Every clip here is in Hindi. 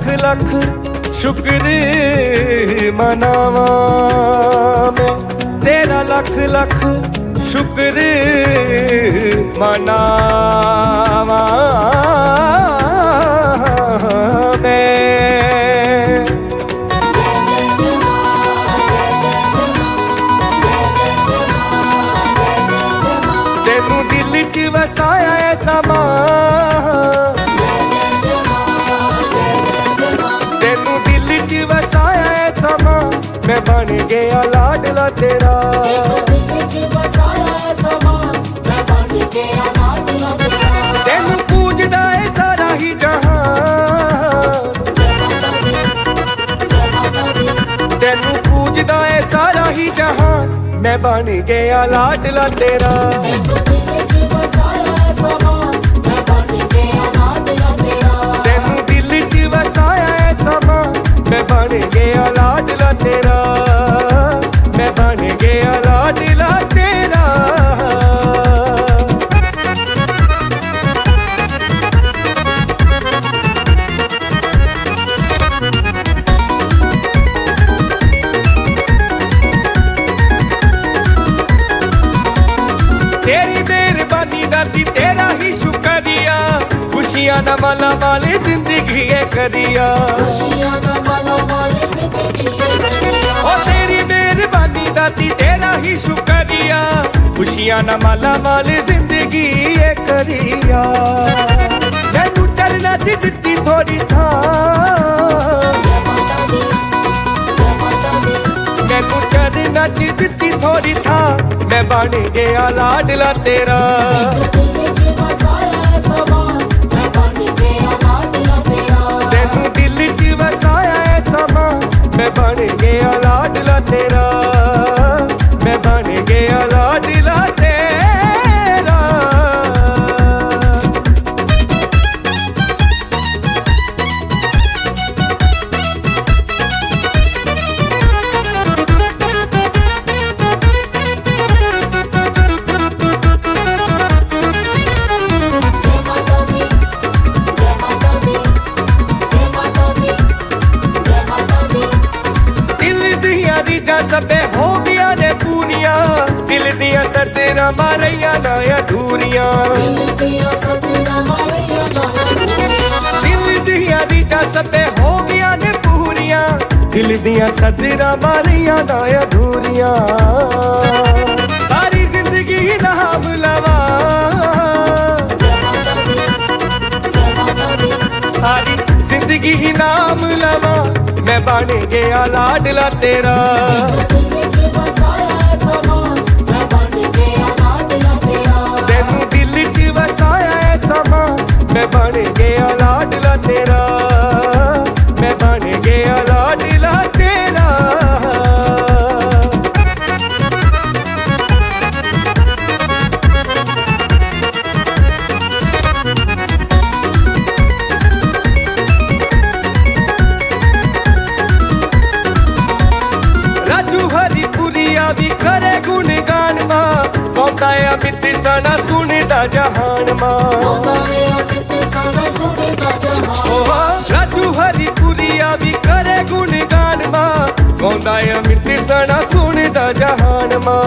लख शुक्र मनावा मैं, तेरा लख लख शुक्र मनावा मैं। तेनू दिल च वसाया है समा, तेनू दिल च वसाया है समा, मैं बन गया लाडला तेरा। तेनू पूजदा है सारा ही जहान, तेनू पूजदा है सारा ही जहान, मैं बन गया लाडला तेरा। तेनू दिल च वसाया है समा, मैं बन गया लाडला तेरा, मैं बन गया लाडला तेरा। तेरी मेहरबानी दाती तेरा ही शुक्रिया, खुशियां न माला वाली जिंदगी है करिया। ओ तेरी मेहरबानी दाती तेरा ही शुक्रिया, खुशियां न माला वाली जिंदगी है करिया। मैनू चलना च दित्ती थोड़ी थां, मैनू चलना च दित्ती थोड़ी थां, मैं बन गया लाडला तेरा। तेनू दिल च वसाया है समा, मैं बन गया लाडला तेरा, मैं बन गया लाडला तेरा। सबे हो गया ने पूरिया, दिल दिया सरदरा मारिया ना अधूरिया। दिल दिया रीता सबे हो गया ने पूरिया, दिल दिया सरदरा मारिया ना अधूरिया। सारी जिंदगी नाम लवा, सारी जिंदगी ही नाम लवा, मैं बन गया लाडला तेरा। तेनू दिल च वसाया है समा, मैं बन गया लाडला तेरा, मैं बन गया लाडला तेरा। भी करे गुणगान मां, पौधा अमित सना सुनदा जहान मां। राजू हरिपुरिया भी करे गुणगान मां, पौधा अमित सना सुनदा जहान मां।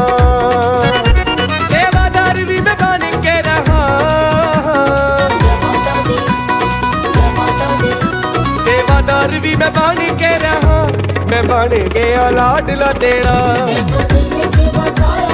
सेवादार भी मैं बन के रहा, सेवादार भी मैं बन के रहा, मैं बन गया लाडला तेरा।